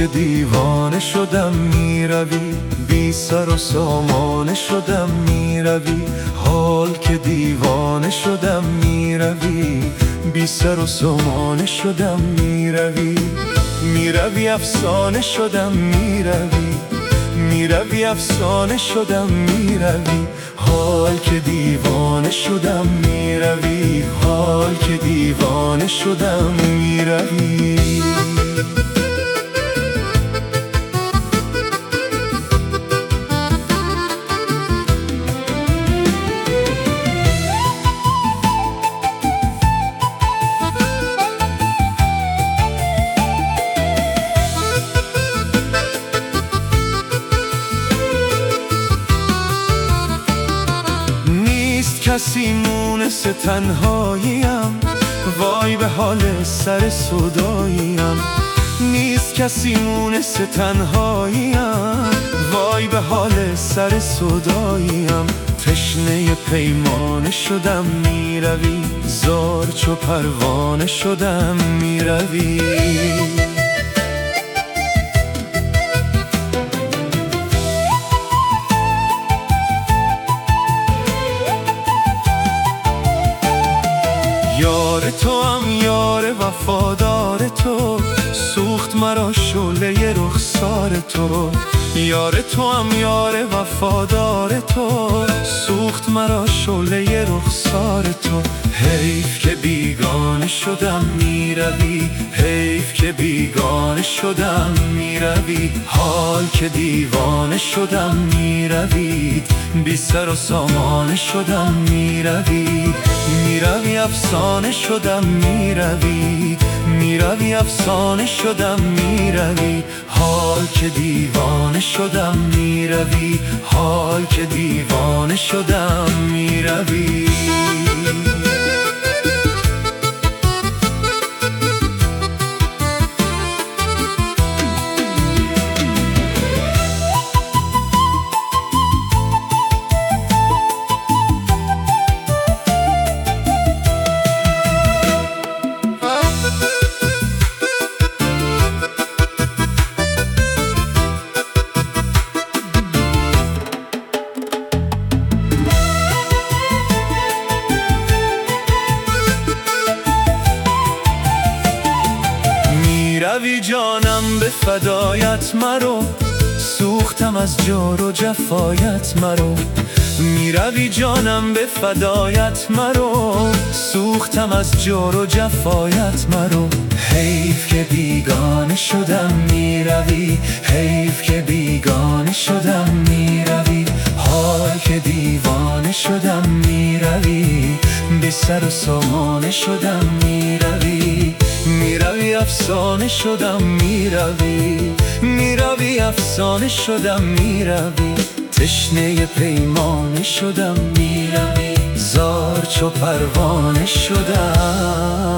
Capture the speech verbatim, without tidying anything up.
که دیوانه شدم میروی، بی سر و سامانه شدم میروی. حال که دیوانه شدم میروی، بی سر و سامانه شدم میروی. میروی افسانه شدم میروی، میروی افسانه شدم میروی. حال که دیوانه شدم میروی، حال که دیوانه شدم میروی. کسی مونس تنهاییم، وای به حال سر صداییم. نیست کسی مونس تنهاییم، وای به حال سر صداییم. تشنه پیمانه شدم میروی، زار چو پروانه شدم میروی. یار تو هم یار وفادار تو، سوخت مرا شعله رخسار تو. یار تو هم یار وفادار تو، سوخت مرا شعله رخسار تو. حیف که بیگانه شدم میروی، حیف که بیگانه شدم میروی. حال که دیوانه شدم میروی، بی سر و سامانه شدم میروی. میروی افسانه شدم میروی، میروی افسانه شدم میروی. حال که دیوانه شدم میروی، حال که دیوانه شدم میروی. میروی جانم به فدایت مرو، سوختم از جور و جفایت مرو. میروی جانم به فدایت مرو، سوختم از جور و جفایت مرو. حیف که بیگانه شدم میروی، حیف که بیگانه شدم میروی. حال که دیوانه شدم میروی، بی سر و سامانه شدم میروی. میروی افسانه شدم میروی، میروی افسانه شدم میروی. تشنه پیمانه شدم میروی، زار چو پروانه شدم